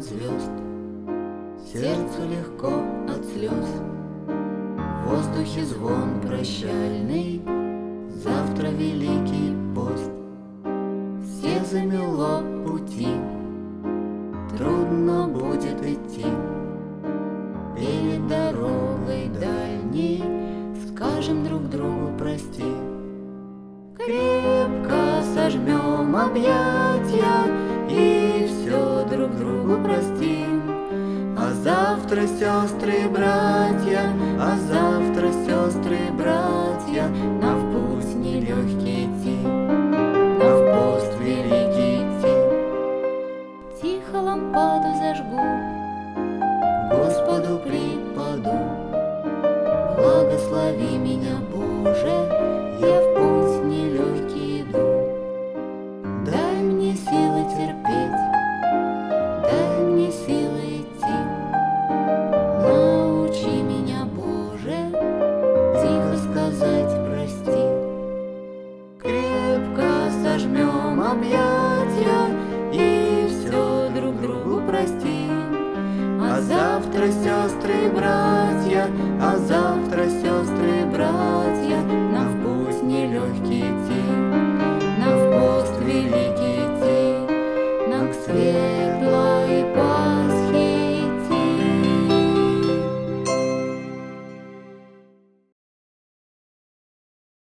от звезд, сердцу легко от слез. В воздухе звон прощальный, завтра Великий пост. Все замело пути, трудно будет идти. Перед дорогой дальней скажем друг другу прости. Крепко сожмем объятия и все друг другу простим. А завтра, сестры и братья, а завтра, сестры и братья, нам в путь нелегкий идти, нам в пост великий идти. Тихо лампаду зажгу, Господу припаду. Благослови меня, Боже,